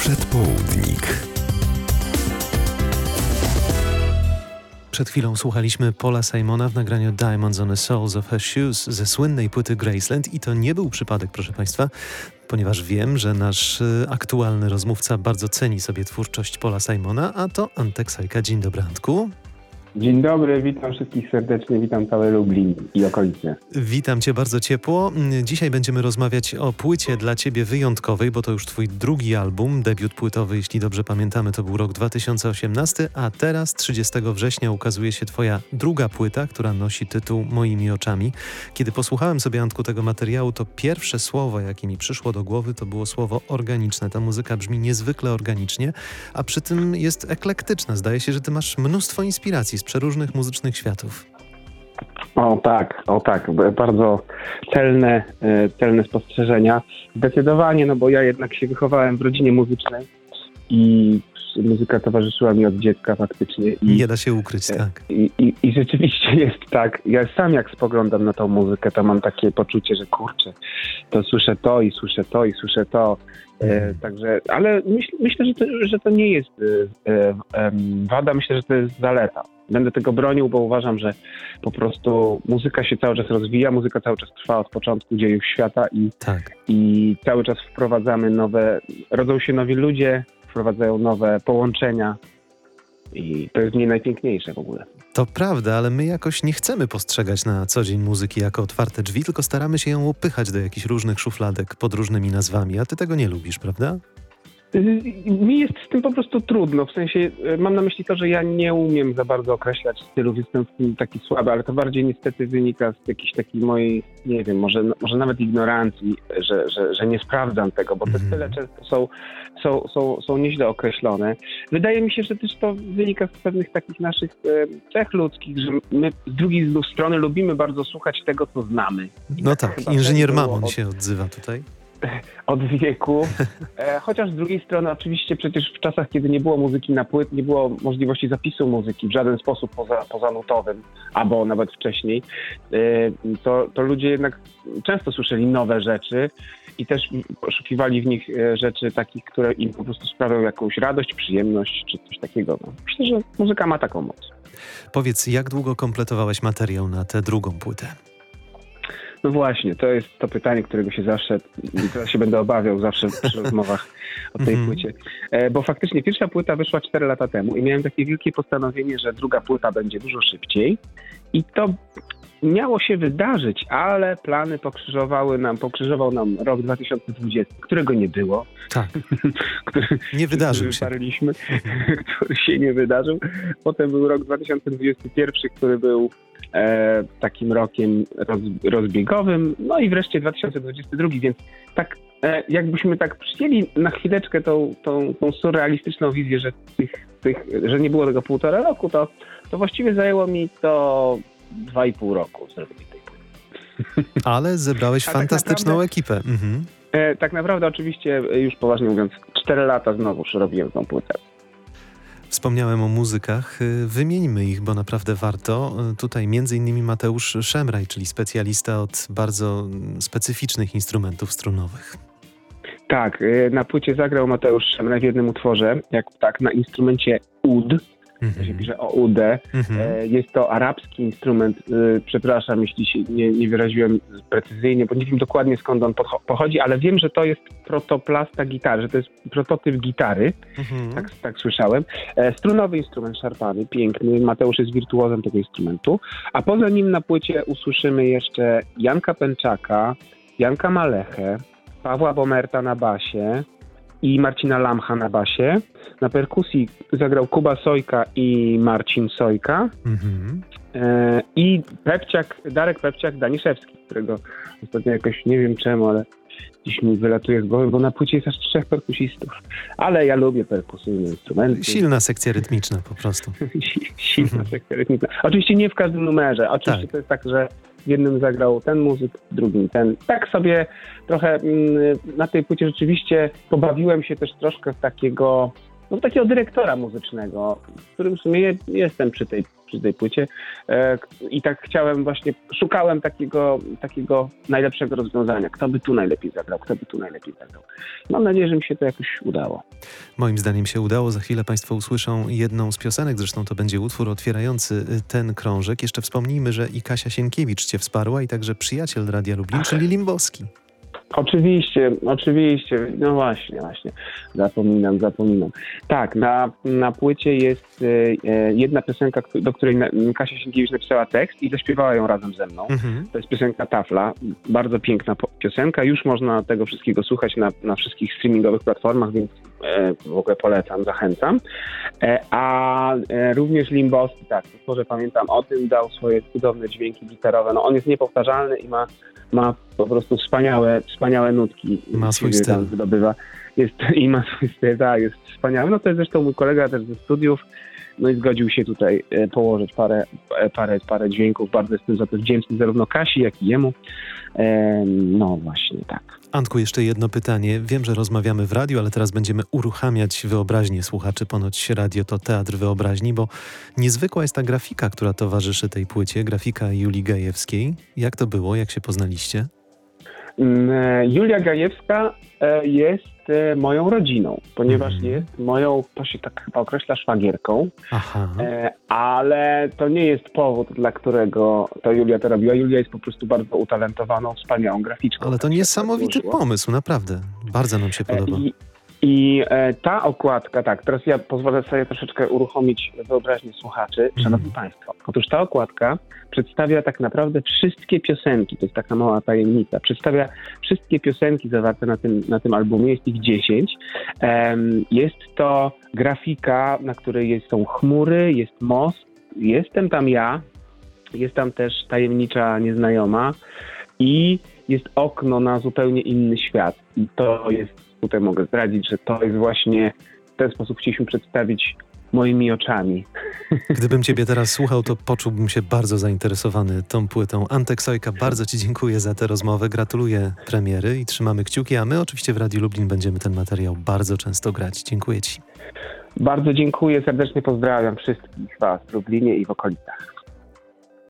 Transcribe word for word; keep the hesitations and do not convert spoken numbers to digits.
Przedpołudnik. Przed chwilą słuchaliśmy Paula Simona w nagraniu Diamonds on the Soles of Her Shoes ze słynnej płyty Graceland i to nie był przypadek, proszę Państwa, ponieważ wiem, że nasz y, aktualny rozmówca bardzo ceni sobie twórczość Paula Simona, a to Antek Sajka. Dzień dobry, Antku. Dzień dobry, witam wszystkich serdecznie, witam całe Lublin i okolice. Witam Cię bardzo ciepło. Dzisiaj będziemy rozmawiać o płycie dla Ciebie wyjątkowej, bo to już Twój drugi album, debiut płytowy, jeśli dobrze pamiętamy, to był rok dwa tysiące osiemnasty, a teraz trzydziestego września ukazuje się Twoja druga płyta, która nosi tytuł Moimi oczami. Kiedy posłuchałem sobie, Antku, tego materiału, to pierwsze słowo, jakie mi przyszło do głowy, to było słowo organiczne. Ta muzyka brzmi niezwykle organicznie, a przy tym jest eklektyczna. Zdaje się, że Ty masz mnóstwo inspiracji z przeróżnych muzycznych światów. O tak, o tak, bardzo celne, celne spostrzeżenia. Zdecydowanie, no bo ja jednak się wychowałem w rodzinie muzycznej i muzyka towarzyszyła mi od dziecka faktycznie. I, Nie da się ukryć, tak. I, i, I rzeczywiście jest tak. Ja sam jak spoglądam na tą muzykę, to mam takie poczucie, że kurczę, to słyszę to i słyszę to i słyszę to. E, także, ale myśl, myślę, że to, że to nie jest e, e, wada, myślę, że to jest zaleta. Będę tego bronił, bo uważam, że po prostu muzyka się cały czas rozwija, muzyka cały czas trwa od początku dziejów świata i, tak. i cały czas wprowadzamy nowe, rodzą się nowi ludzie, wprowadzają nowe połączenia i to jest nie najpiękniejsze w ogóle. To prawda, ale my jakoś nie chcemy postrzegać na co dzień muzyki jako otwarte drzwi, tylko staramy się ją upychać do jakichś różnych szufladek pod różnymi nazwami, a ty tego nie lubisz, prawda? Mi jest z tym po prostu trudno, w sensie mam na myśli to, że ja nie umiem za bardzo określać stylów, jestem w tym taki słaby, ale to bardziej niestety wynika z jakiejś takiej mojej, nie wiem, może, może nawet ignorancji, że, że, że nie sprawdzam tego, bo te style często są, są, są, są nieźle określone. Wydaje mi się, że też to wynika z pewnych takich naszych e, cech ludzkich, że my z drugiej strony lubimy bardzo słuchać tego, co znamy. No tak, Chyba inżynier tak Mamon od... się odzywa tutaj. Od wieku, e, chociaż z drugiej strony oczywiście przecież w czasach, kiedy nie było muzyki na płyt, nie było możliwości zapisu muzyki w żaden sposób poza, poza nutowym, albo nawet wcześniej, e, to, to ludzie jednak często słyszeli nowe rzeczy i też poszukiwali w nich rzeczy takich, które im po prostu sprawiają jakąś radość, przyjemność czy coś takiego. No, myślę, że muzyka ma taką moc. Powiedz, jak długo kompletowałeś materiał na tę drugą płytę? No właśnie, to jest to pytanie, którego się zawsze, teraz się będę obawiał zawsze przy rozmowach o tej płycie. E, bo faktycznie pierwsza płyta wyszła cztery lata temu i miałem takie wielkie postanowienie, że druga płyta będzie dużo szybciej i to miało się wydarzyć, ale plany pokrzyżowały nam, pokrzyżował nam rok dwa tysiące dwudziesty, którego nie było. Tak. który, nie wydarzył który się. Wyparliśmy, który się nie wydarzył. Potem był rok dwa tysiące dwudziesty pierwszy, który był e, takim rokiem roz, rozbiegowym. No i wreszcie dwa tysiące dwudziesty drugi, więc tak e, jakbyśmy tak przyjęli na chwileczkę tą, tą, tą surrealistyczną wizję, że, tych, tych, że nie było tego półtora roku, to, to właściwie zajęło mi to dwa i pół roku zrobienie tej płyty. Ale zebrałeś A fantastyczną tak naprawdę, ekipę. Mhm. E, tak naprawdę oczywiście, już poważnie mówiąc, cztery lata znowuż robiłem tą płytę. Wspomniałem o muzykach. Wymieńmy ich, bo naprawdę warto. Tutaj między innymi Mateusz Szemraj, czyli specjalista od bardzo specyficznych instrumentów strunowych. Tak, na płycie zagrał Mateusz Szemraj w jednym utworze, jak tak, na instrumencie ud. To się pisze o U D. Mm-hmm. Jest to arabski instrument. Przepraszam, jeśli się nie, nie wyraziłem precyzyjnie, bo nie wiem dokładnie skąd on pochodzi, ale wiem, że to jest protoplasta gitary, że to jest prototyp gitary. Mm-hmm. Tak, tak słyszałem. Strunowy instrument szarpany, piękny. Mateusz jest wirtuozem tego instrumentu. A poza nim na płycie usłyszymy jeszcze Janka Pęczaka, Janka Malechę, Pawła Bomerta na basie i Marcina Lamcha na basie. Na perkusji zagrał Kuba Sojka i Marcin Sojka. Mm-hmm. E, I Pepciak, Darek Pepciak-Daniszewski, którego ostatnio jakoś nie wiem czemu, ale dziś mi wylatuje z głowy, bo na płycie jest aż trzech perkusistów. Ale ja lubię perkusyjne instrumenty. Silna sekcja rytmiczna po prostu. Silna mm-hmm. sekcja rytmiczna. Oczywiście nie w każdym numerze. Oczywiście tak. To jest tak, że w jednym zagrał ten muzyk, w drugim ten. Tak sobie trochę mm, na tej płycie rzeczywiście pobawiłem się też troszkę w takiego, no takiego dyrektora muzycznego, w którym w sumie jestem przy tej, przy tej płycie e, i tak chciałem właśnie, szukałem takiego, takiego najlepszego rozwiązania. Kto by tu najlepiej zagrał, kto by tu najlepiej zagrał. Mam nadzieję, że mi się to jakoś udało. Moim zdaniem się udało. Za chwilę Państwo usłyszą jedną z piosenek, zresztą to będzie utwór otwierający ten krążek. Jeszcze wspomnijmy, że i Kasia Sienkiewicz Cię wsparła i także przyjaciel Radia Lublin, czyli Limbowski. Oczywiście, oczywiście. No właśnie, właśnie. Zapominam, zapominam. Tak, na, na płycie jest e, jedna piosenka, do której na, Kasia Sienkiewicz napisała tekst i zaśpiewała ją razem ze mną. Mhm. To jest piosenka Tafla. Bardzo piękna piosenka. Już można tego wszystkiego słuchać na, na wszystkich streamingowych platformach, więc e, w ogóle polecam, zachęcam. E, a e, również Limbowski, tak, może pamiętam o tym, dał swoje cudowne dźwięki gitarowe. No on jest niepowtarzalny i ma ma po prostu wspaniałe, wspaniałe nutki. Ma swój styl. Wydobywa. Jest, I ma swój styl, tak, jest wspaniały. No to jest zresztą mój kolega też ze studiów, no i zgodził się tutaj e, położyć parę, e, parę, parę dźwięków. Bardzo jestem za to wdzięczny zarówno Kasi, jak i jemu. E, no właśnie, tak. Antku, jeszcze jedno pytanie. Wiem, że rozmawiamy w radiu, ale teraz będziemy uruchamiać wyobraźnię słuchaczy. Ponoć radio to teatr wyobraźni, bo niezwykła jest ta grafika, która towarzyszy tej płycie, grafika Julii Gajewskiej. Jak to było? Jak się poznaliście? Julia Gajewska jest moją rodziną, ponieważ mm. jest moją, to się tak chyba określa, szwagierką. Aha. Ale to nie jest powód, dla którego to Julia to robiła. Julia jest po prostu bardzo utalentowaną, wspaniałą graficzką. Ale to niesamowity pomysł, naprawdę. Bardzo nam się podoba. I, i e, ta okładka, tak, teraz ja pozwolę sobie troszeczkę uruchomić wyobraźnię słuchaczy. Szanowni mm. Państwo, otóż ta okładka przedstawia tak naprawdę wszystkie piosenki, to jest taka mała tajemnica, przedstawia wszystkie piosenki zawarte na tym, na tym albumie, jest ich dziesięć. Um, jest to grafika, na której jest, są chmury, jest most, jestem tam ja, jest tam też tajemnicza nieznajoma i jest okno na zupełnie inny świat. I to jest, tutaj mogę zdradzić, że to jest właśnie, w ten sposób chcieliśmy przedstawić moimi oczami. Gdybym Ciebie teraz słuchał, to poczułbym się bardzo zainteresowany tą płytą. Antek Sojka, bardzo Ci dziękuję za tę rozmowę, gratuluję premiery i trzymamy kciuki, a my oczywiście w Radiu Lublin będziemy ten materiał bardzo często grać. Dziękuję Ci. Bardzo dziękuję, serdecznie pozdrawiam wszystkich Was w Lublinie i w okolicach.